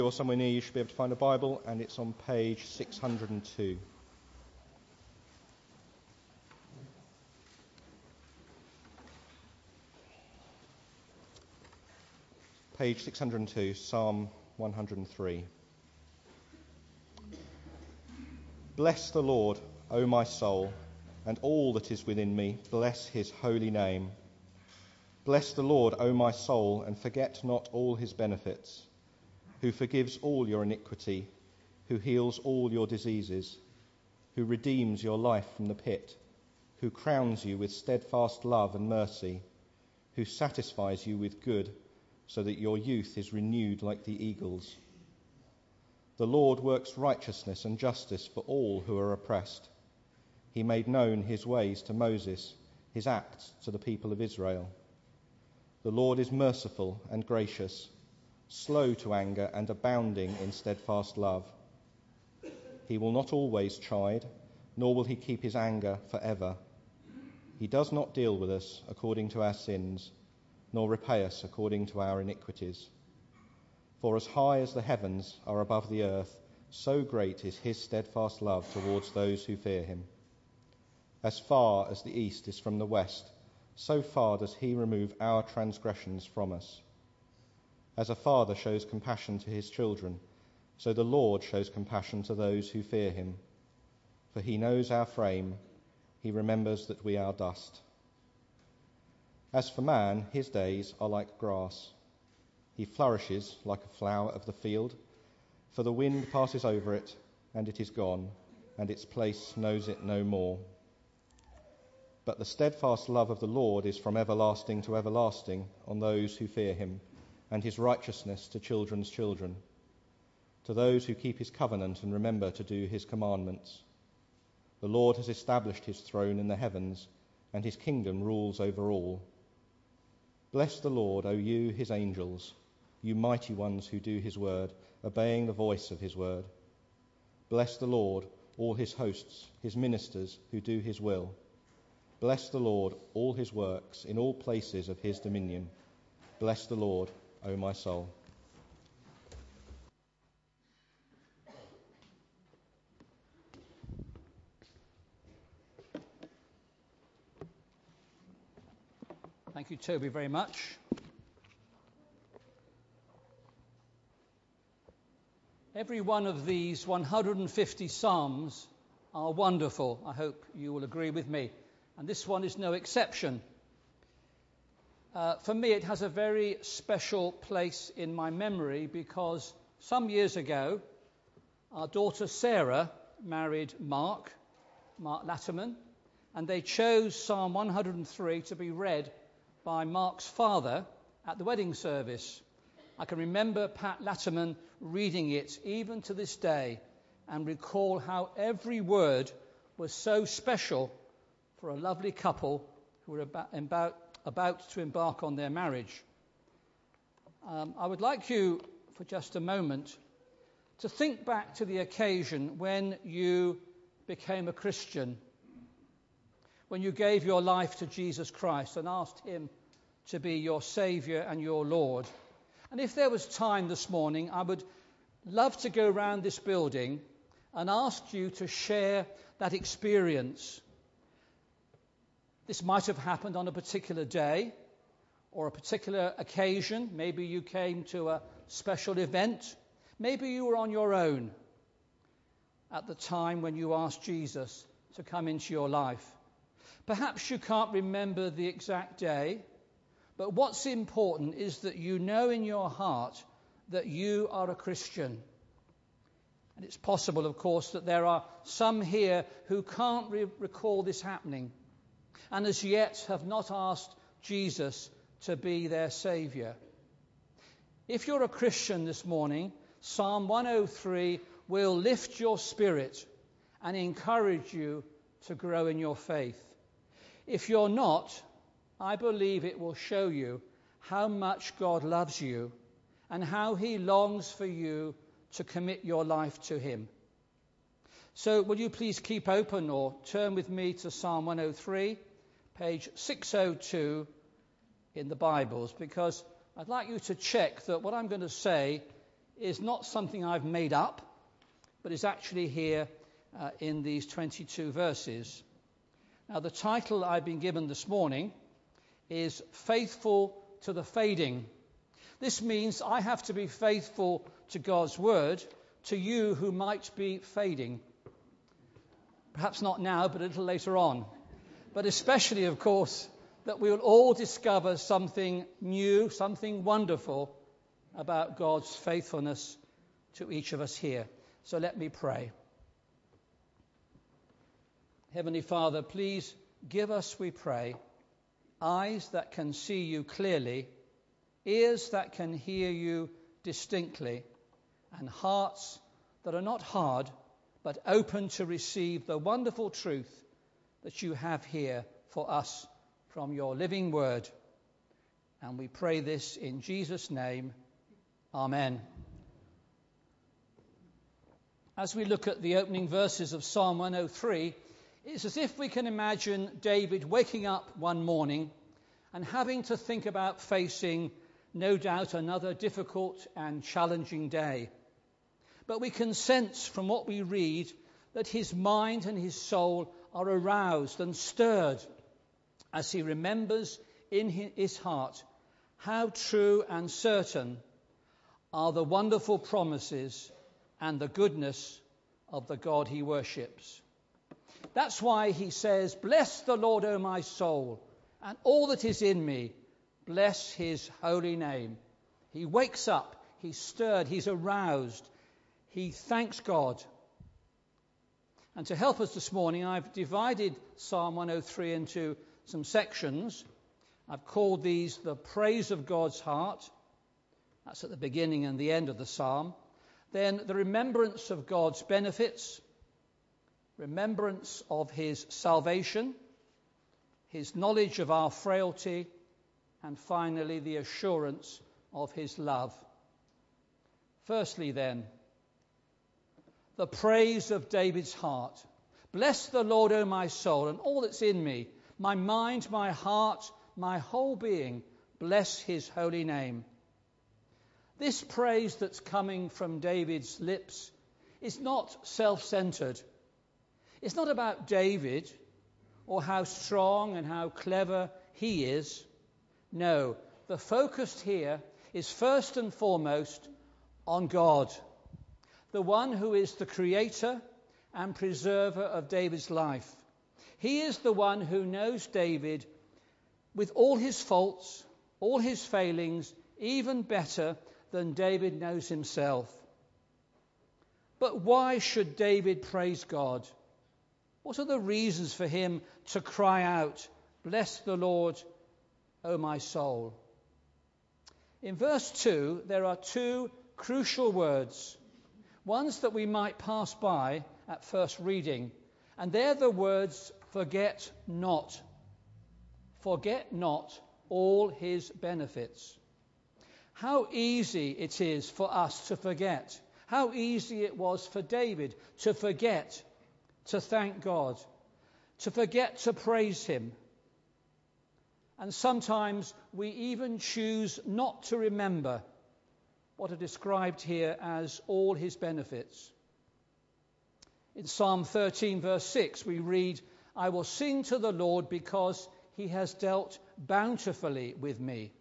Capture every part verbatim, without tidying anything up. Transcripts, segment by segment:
Or somewhere near you should be able to find a Bible, and it's on page six hundred two. Page six hundred two, Psalm one hundred three. Bless the Lord, O my soul, and all that is within me, bless his holy name. Bless the Lord, O my soul, and forget not all his benefits, who forgives all your iniquity, who heals all your diseases, who redeems your life from the pit, who crowns you with steadfast love and mercy, who satisfies you with good, so that your youth is renewed like the eagles. The Lord works righteousness and justice for all who are oppressed. He made known his ways to Moses, his acts to the people of Israel. The Lord is merciful and gracious, slow to anger and abounding in steadfast love. He will not always chide, nor will he keep his anger forever. He does not deal with us according to our sins, nor repay us according to our iniquities. For as high as the heavens are above the earth, so great is his steadfast love towards those who fear him. As far as the east is from the west, so far does he remove our transgressions from us. As a father shows compassion to his children, so the Lord shows compassion to those who fear him. For he knows our frame, he remembers that we are dust. As for man, his days are like grass. He flourishes like a flower of the field, for the wind passes over it, and it is gone, and its place knows it no more. But the steadfast love of the Lord is from everlasting to everlasting on those who fear him, and his righteousness to children's children, to those who keep his covenant and remember to do his commandments. The Lord has established his throne in the heavens, and his kingdom rules over all. Bless the Lord, O you, his angels, you mighty ones who do his word, obeying the voice of his word. Bless the Lord, all his hosts, his ministers who do his will. Bless the Lord, all his works, in all places of his dominion. Bless the Lord, O my soul. Thank you, Toby, very much. Every one of these one hundred fifty psalms are wonderful. I hope you will agree with me. And this one is no exception. Uh, for me, it has a very special place in my memory because some years ago, our daughter Sarah married Mark, Mark Latterman, and they chose Psalm one hundred three to be read by Mark's father at the wedding service. I can remember Pat Latterman reading it even to this day and recall how every word was so special for a lovely couple who were about, about, about to embark on their marriage. Um, I would like you, for just a moment, to think back to the occasion when you became a Christian, when you gave your life to Jesus Christ and asked him to be your Saviour and your Lord. And if there was time this morning, I would love to go around this building and ask you to share that experience. This might have happened on a particular day or a particular occasion. Maybe you came to a special event. Maybe you were on your own at the time when you asked Jesus to come into your life. Perhaps you can't remember the exact day, but what's important is that you know in your heart that you are a Christian. And it's possible, of course, that there are some here who can't re- recall this happening and as yet have not asked Jesus to be their Saviour. If you're a Christian this morning, Psalm one oh three will lift your spirit and encourage you to grow in your faith. If you're not, I believe it will show you how much God loves you and how he longs for you to commit your life to him. So will you please keep open or turn with me to Psalm one oh three, page six oh two in the Bibles, because I'd like you to check that what I'm going to say is not something I've made up, but is actually here uh, in these twenty-two verses. Now, the title I've been given this morning is Faithful to the Fading. This means I have to be faithful to God's word to you who might be fading. Perhaps not now, but a little later on. But especially, of course, that we will all discover something new, something wonderful about God's faithfulness to each of us here. So let me pray. Heavenly Father, please give us, we pray, eyes that can see you clearly, ears that can hear you distinctly, and hearts that are not hard, but open to receive the wonderful truth that you have here for us from your living word. And we pray this in Jesus' name. Amen. As we look at the opening verses of Psalm one oh three, it's as if we can imagine David waking up one morning and having to think about facing, no doubt, another difficult and challenging day. But we can sense from what we read that his mind and his soul are aroused and stirred as he remembers in his heart how true and certain are the wonderful promises and the goodness of the God he worships. That's why he says, "Bless the Lord, O my soul, and all that is in me, bless his holy name." He wakes up, he's stirred, he's aroused, he thanks God. And to help us this morning, I've divided Psalm one oh three into some sections. I've called these the praise of God's heart. That's at the beginning and the end of the psalm. Then the remembrance of God's benefits, remembrance of his salvation, his knowledge of our frailty, and finally the assurance of his love. Firstly then, the praise of David's heart. Bless the Lord, O my soul, and all that's in me, my mind, my heart, my whole being, bless his holy name. This praise that's coming from David's lips is not self-centered. It's not about David or how strong and how clever he is. No, the focus here is first and foremost on God, the one who is the creator and preserver of David's life. He is the one who knows David with all his faults, all his failings, even better than David knows himself. But why should David praise God? What are the reasons for him to cry out, "Bless the Lord, O my soul"? In verse two, there are two crucial words, ones that we might pass by at first reading, and they're the words, "forget not." Forget not all his benefits. How easy it is for us to forget. How easy it was for David to forget to thank God, to forget to praise him. And sometimes we even choose not to remember what are described here as all his benefits. In Psalm thirteen, verse six, we read, "I will sing to the Lord because he has dealt bountifully with me."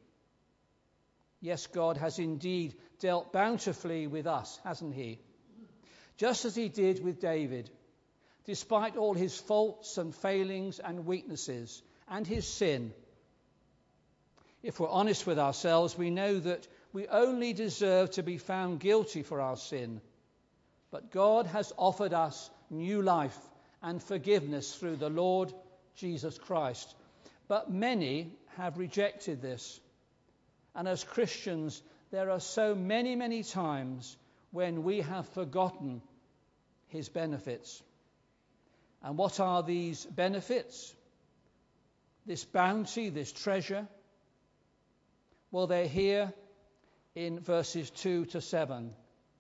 Yes, God has indeed dealt bountifully with us, hasn't he? Just as he did with David, despite all his faults and failings and weaknesses and his sin. If we're honest with ourselves, we know that we only deserve to be found guilty for our sin. But God has offered us new life and forgiveness through the Lord Jesus Christ. But many have rejected this. And as Christians, there are so many, many times when we have forgotten his benefits. And what are these benefits? This bounty, this treasure? Well, they're here in verses two to seven.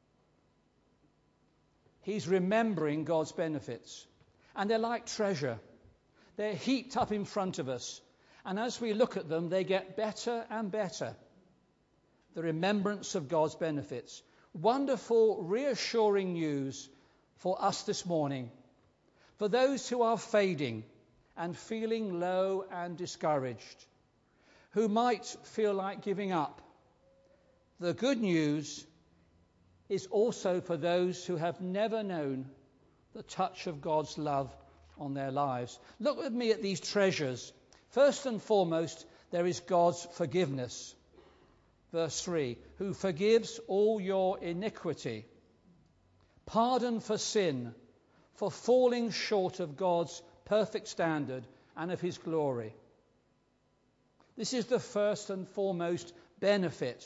He's remembering God's benefits. And they're like treasure. They're heaped up in front of us. And as we look at them, they get better and better. The remembrance of God's benefits. Wonderful, reassuring news for us this morning. For those who are fading and feeling low and discouraged, who might feel like giving up, the good news is also for those who have never known the touch of God's love on their lives. Look with me at these treasures. First and foremost, there is God's forgiveness. Verse three, who forgives all your iniquity. Pardon for sin, for falling short of God's perfect standard and of his glory. This is the first and foremost benefit.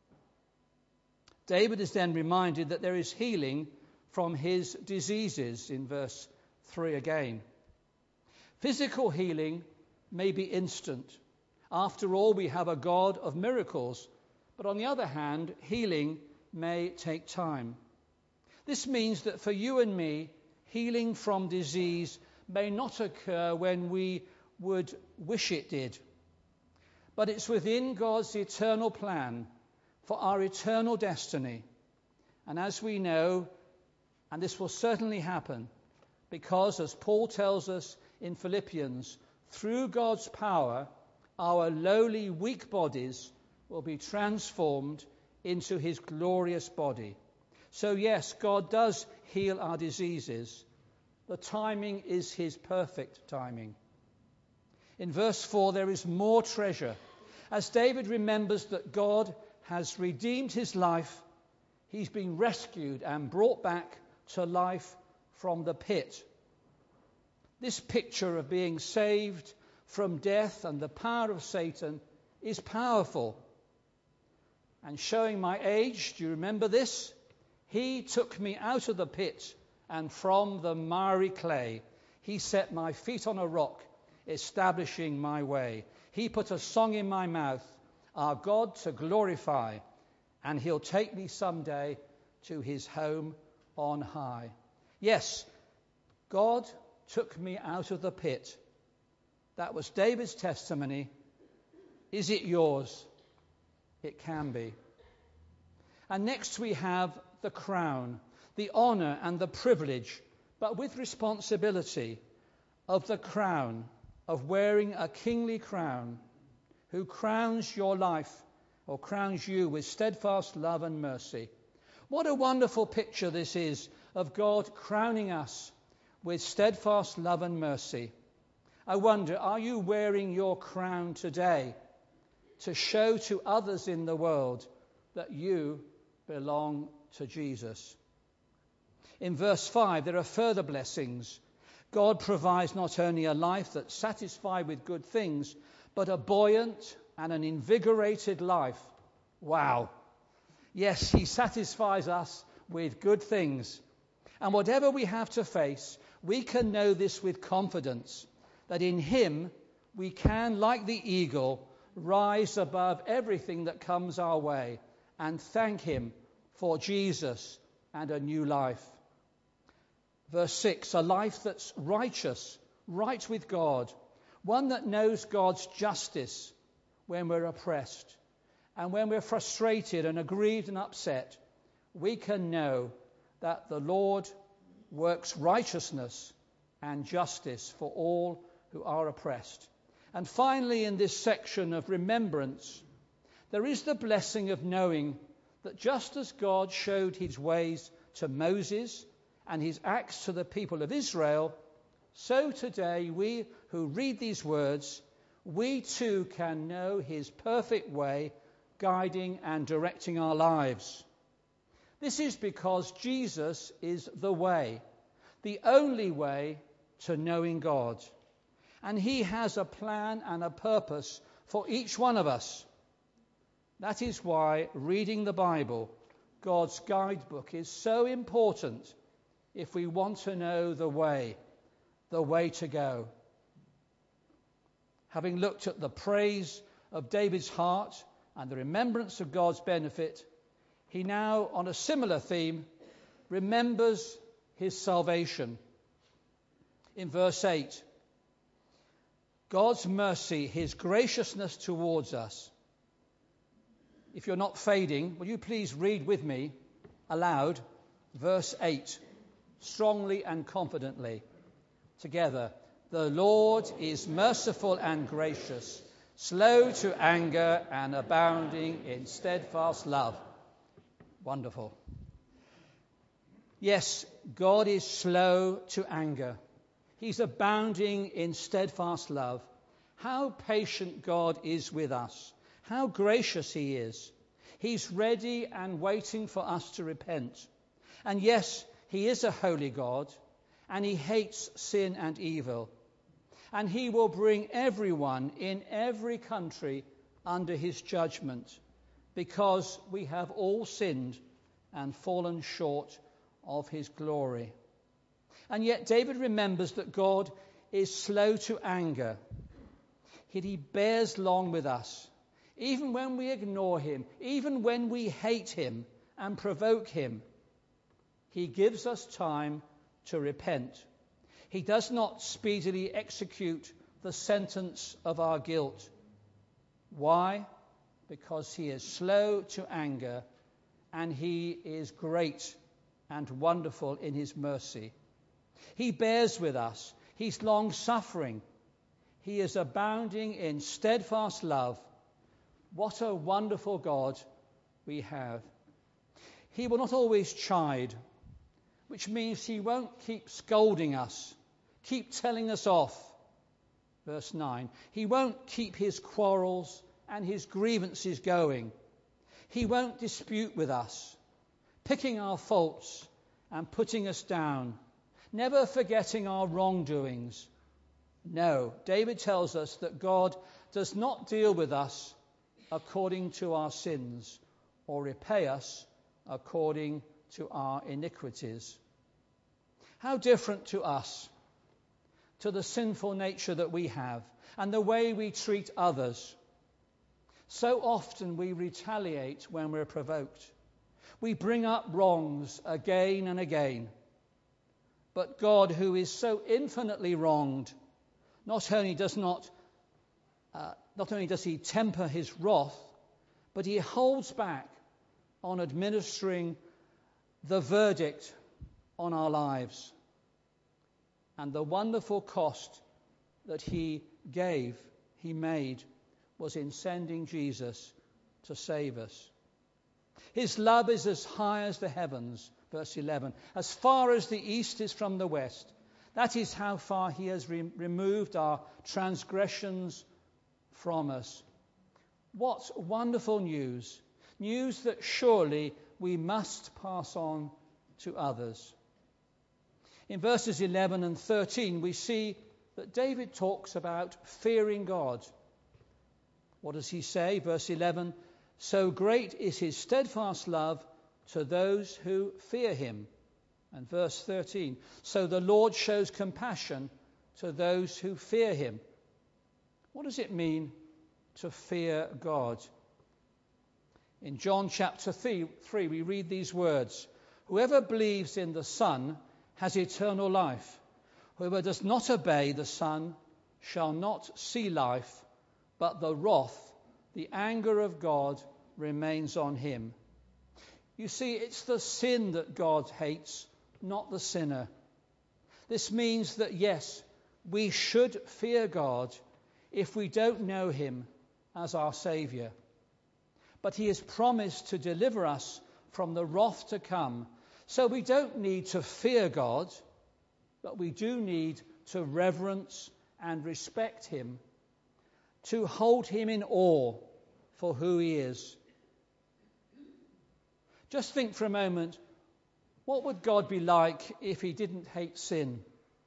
David is then reminded that there is healing from his diseases in verse three again. Physical healing may be instant. After all, we have a God of miracles. But on the other hand, healing may take time. This means that for you and me, healing from disease may not occur when we would wish it did. But it's within God's eternal plan for our eternal destiny. And as we know, and this will certainly happen, because as Paul tells us in Philippians, through God's power, our lowly, weak bodies will be transformed into his glorious body. So yes, God does heal our diseases. The timing is his perfect timing. In verse four, there is more treasure. As David remembers that God has redeemed his life, he's been rescued and brought back to life from the pit. This picture of being saved from death and the power of Satan is powerful. And showing my age, do you remember this? He took me out of the pit and from the miry clay. He set my feet on a rock, establishing my way. He put a song in my mouth, our God to glorify, and he'll take me someday to his home on high. Yes, God took me out of the pit. That was David's testimony. Is it yours? It can be. And next we have the crown, the honor and the privilege, but with responsibility, of the crown, of wearing a kingly crown, who crowns your life or crowns you with steadfast love and mercy. What a wonderful picture this is of God crowning us with steadfast love and mercy. I wonder, are you wearing your crown today to show to others in the world that you belong to Jesus? In verse five, there are further blessings. God provides not only a life that's satisfied with good things, but a buoyant and an invigorated life. Wow. Yes, he satisfies us with good things. And whatever we have to face, we can know this with confidence, that in him we can, like the eagle, rise above everything that comes our way and thank him for Jesus and a new life. Verse six, a life that's righteous, right with God, one that knows God's justice when we're oppressed. And when we're frustrated and aggrieved and upset, we can know that the Lord works righteousness and justice for all who are oppressed. And finally, in this section of remembrance, there is the blessing of knowing that just as God showed his ways to Moses and his acts to the people of Israel, so today we who read these words, we too can know his perfect way, guiding and directing our lives. This is because Jesus is the way, the only way to knowing God. And he has a plan and a purpose for each one of us. That is why reading the Bible, God's guidebook, is so important if we want to know the way, the way to go. Having looked at the praise of David's heart and the remembrance of God's benefit, he now, on a similar theme, remembers his salvation. In verse eight, God's mercy, his graciousness towards us. If you're not fading, will you please read with me aloud verse eight, strongly and confidently. Together. The Lord is merciful and gracious, slow to anger and abounding in steadfast love. Wonderful. Yes, God is slow to anger. He's abounding in steadfast love. How patient God is with us. How gracious he is. He's ready and waiting for us to repent. And yes, he is a holy God, and he hates sin and evil. And he will bring everyone in every country under his judgment, because we have all sinned and fallen short of his glory. And yet David remembers that God is slow to anger. Yet he bears long with us, even when we ignore him, even when we hate him and provoke him. He gives us time to repent. He does not speedily execute the sentence of our guilt. Why? Because he is slow to anger, and he is great and wonderful in his mercy. He bears with us. He's long-suffering. He is abounding in steadfast love. What a wonderful God we have. He will not always chide, which means he won't keep scolding us, keep telling us off. Verse nine. He won't keep his quarrels and his grievances going. He won't dispute with us, picking our faults and putting us down, never forgetting our wrongdoings. No, David tells us that God does not deal with us according to our sins or repay us according to our iniquities. How different to us, to the sinful nature that we have and the way we treat others. So often we retaliate when we're provoked. We bring up wrongs again and again. But God, who is so infinitely wronged, not only does not, uh, not only does he temper his wrath, but he holds back on administering the verdict on our lives. And the wonderful cost that he gave, he made, was in sending Jesus to save us. His love is as high as the heavens, verse eleven, as far as the east is from the west. That is how far he has re- removed our transgressions from us. What wonderful news. News that surely we must pass on to others. In verses eleven and thirteen, we see that David talks about fearing God. What does he say? Verse eleven, so great is his steadfast love to those who fear him. And verse thirteen, so the Lord shows compassion to those who fear him. What does it mean to fear God? In John chapter three, we read these words, whoever believes in the Son has eternal life. Whoever does not obey the Son shall not see life, but the wrath, the anger of God remains on him. You see, it's the sin that God hates, not the sinner. This means that, yes, we should fear God if we don't know him as our Saviour. But he has promised to deliver us from the wrath to come. So we don't need to fear God, but we do need to reverence and respect him, to hold him in awe for who he is. Just think for a moment, what would God be like if he didn't hate sin?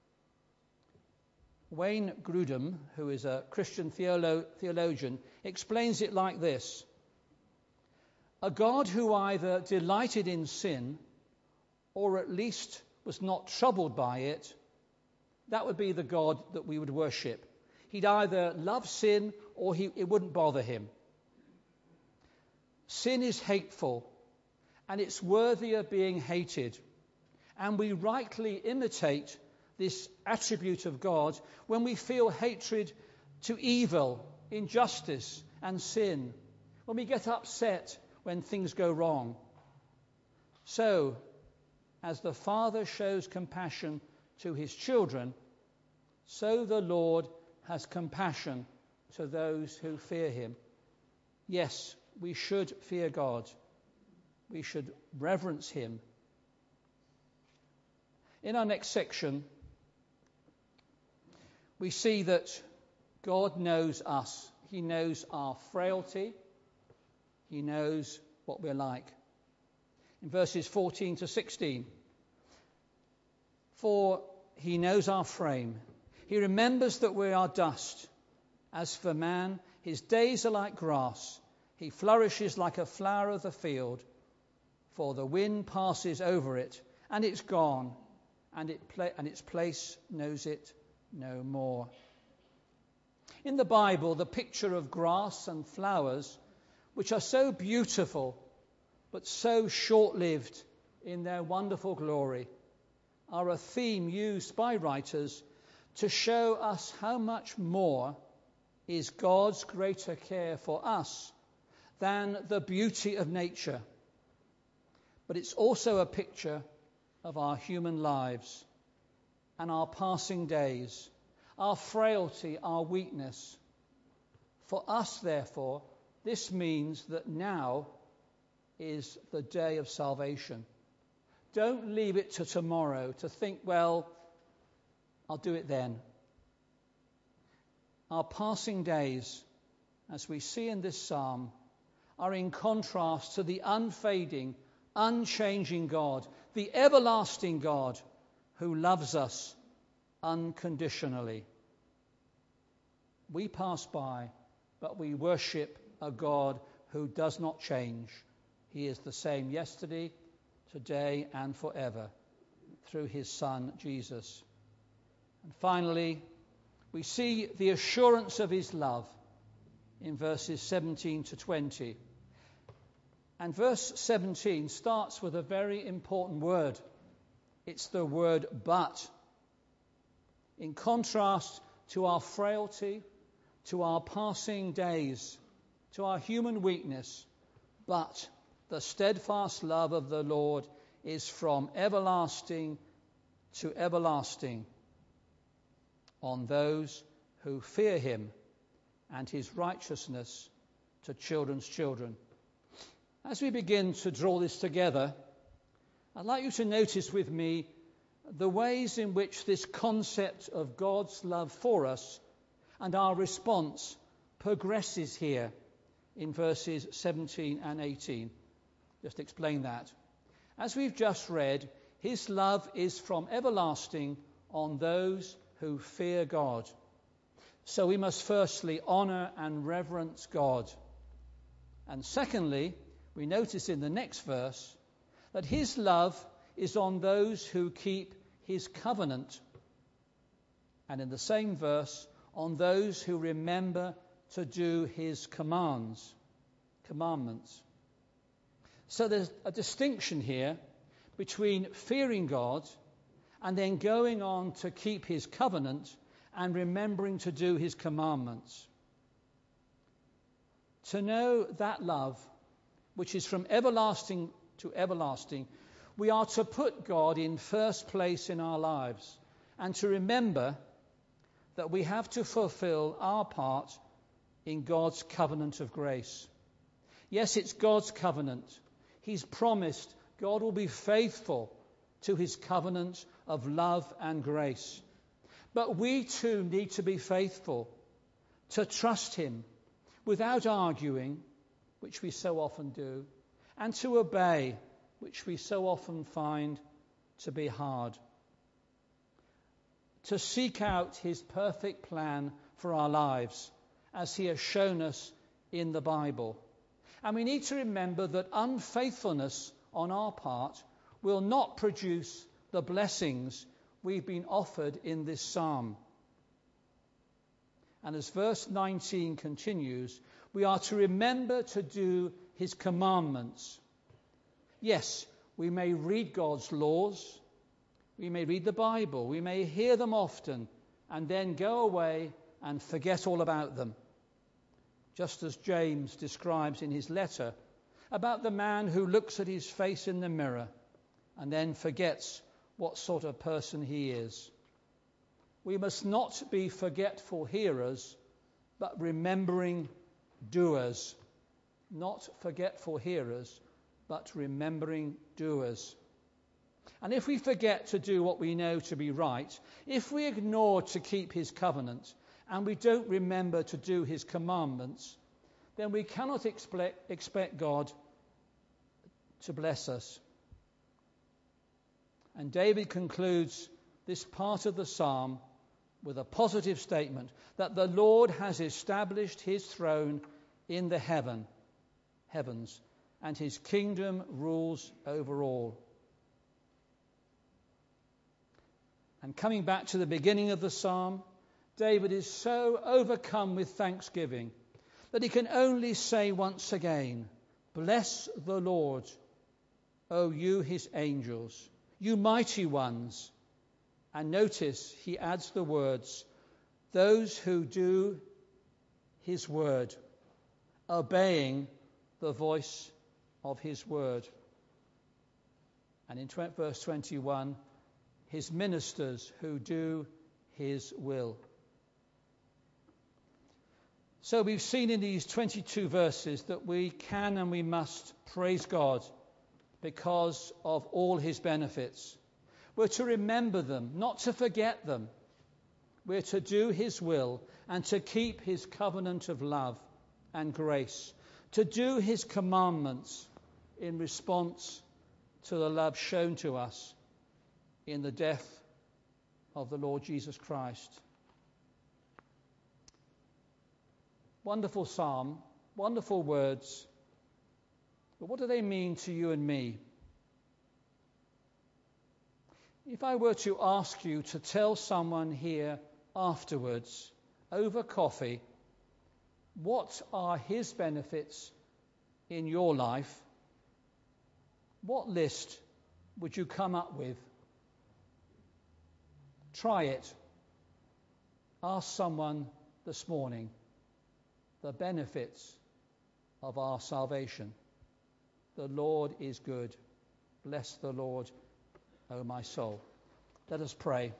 Wayne Grudem, who is a Christian theolo- theologian, explains it like this. A God who either delighted in sin or at least was not troubled by it, that would be the God that we would worship. He'd either love sin or he, it wouldn't bother him. Sin is hateful and it's worthy of being hated. And we rightly imitate this attribute of God when we feel hatred to evil, injustice and sin, when we get upset when things go wrong. So, as the Father shows compassion to his children, so the Lord has compassion to those who fear him. Yes, we should fear God. We should reverence him. In our next section, we see that God knows us. He knows our frailty. He knows what we're like. In verses fourteen to sixteen, for he knows our frame. He remembers that we are dust. As for man, his days are like grass. He flourishes like a flower of the field. For the wind passes over it, and it's gone, and, it pla- and its place knows it no more. In the Bible, the picture of grass and flowers, which are so beautiful but so short-lived in their wonderful glory, are a theme used by writers to show us how much more is God's greater care for us than the beauty of nature. But it's also a picture of our human lives and our passing days, our frailty, our weakness. For us, therefore, this means that now is the day of salvation. Don't leave it to tomorrow to think, well, I'll do it then. Our passing days, as we see in this psalm, are in contrast to the unfading, unchanging God, the everlasting God who loves us unconditionally. We pass by, but we worship a God who does not change. He is the same yesterday, today, and forever through his Son, Jesus. And finally, we see the assurance of his love in verses seventeen to twenty. And verse seventeen starts with a very important word. It's the word but. In contrast to our frailty, to our passing days, to our human weakness, but the steadfast love of the Lord is from everlasting to everlasting on those who fear him, and his righteousness to children's children. As we begin to draw this together, I'd like you to notice with me the ways in which this concept of God's love for us and our response progresses here in verses seventeen and eighteen. Just explain that. As we've just read, his love is from everlasting on those who fear God. So we must firstly honor and reverence God. And secondly, we notice in the next verse that his love is on those who keep his covenant. And in the same verse, on those who remember to do his commands, commandments. So there's a distinction here between fearing God and then going on to keep his covenant and remembering to do his commandments. To know that love, which is from everlasting to everlasting, we are to put God in first place in our lives and to remember that we have to fulfill our part in God's covenant of grace. Yes, it's God's covenant. He's promised God will be faithful to his covenant of love and grace. But we too need to be faithful, to trust him without arguing, which we so often do, and to obey, which we so often find to be hard. To seek out his perfect plan for our lives, as he has shown us in the Bible. And we need to remember that unfaithfulness on our part will not produce the blessings we've been offered in this psalm. And as verse nineteen continues, we are to remember to do his commandments. Yes, we may read God's laws, we may read the Bible, we may hear them often, and then go away and forget all about them. Just as James describes in his letter, about the man who looks at his face in the mirror and then forgets what sort of person he is. We must not be forgetful hearers, but remembering doers. Not forgetful hearers, but remembering doers. And if we forget to do what we know to be right, if we ignore to keep his covenant, and we don't remember to do his commandments, then we cannot expect, expect God to bless us. And David concludes this part of the psalm with a positive statement that the Lord has established his throne in the heaven, heavens, and his kingdom rules over all. And coming back to the beginning of the psalm, David is so overcome with thanksgiving that he can only say once again, "Bless the Lord, O you his angels, you mighty ones." And notice he adds the words, "those who do his word," obeying the voice of his word. And in verse twenty-one, his ministers who do his will. So we've seen in these twenty-two verses that we can and we must praise God because of all his benefits. We're to remember them, not to forget them. We're to do his will and to keep his covenant of love and grace, to do his commandments in response to the love shown to us in the death of the Lord Jesus Christ. Wonderful psalm, wonderful words, but what do they mean to you and me? If I were to ask you to tell someone here afterwards, over coffee, what are his benefits in your life, what list would you come up with? Try it. Ask someone this morning the benefits of our salvation. The Lord is good. Bless the Lord, O my soul. Let us pray.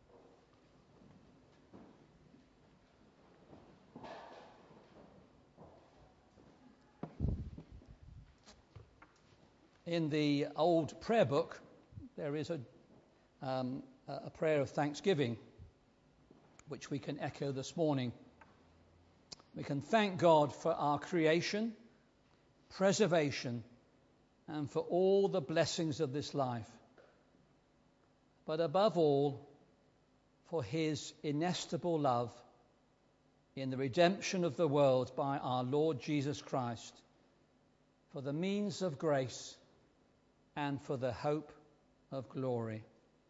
In the old prayer book, there is a, um, a prayer of thanksgiving, which we can echo this morning. We can thank God for our creation, preservation, and for all the blessings of this life. But above all, for his inestimable love in the redemption of the world by our Lord Jesus Christ, for the means of grace and for the hope of glory.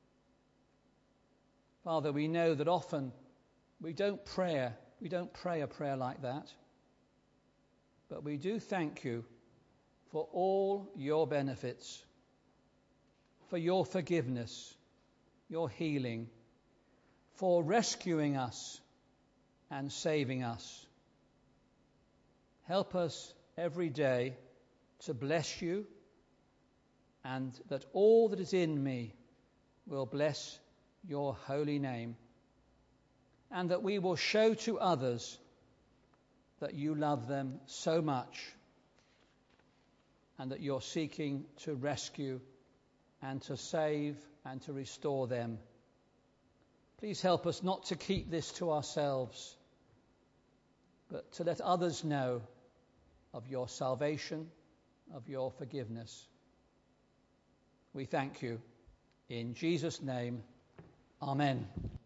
Father, we know that often we don't pray, we don't pray a prayer like that, but we do thank you for all your benefits, for your forgiveness, your healing, for rescuing us and saving us. Help us every day to bless you, and that all that is in me will bless your holy name, and that we will show to others that you love them so much, and that you're seeking to rescue and to save and to restore them. Please help us not to keep this to ourselves, but to let others know of your salvation, of your forgiveness. We thank you. In Jesus' name, amen.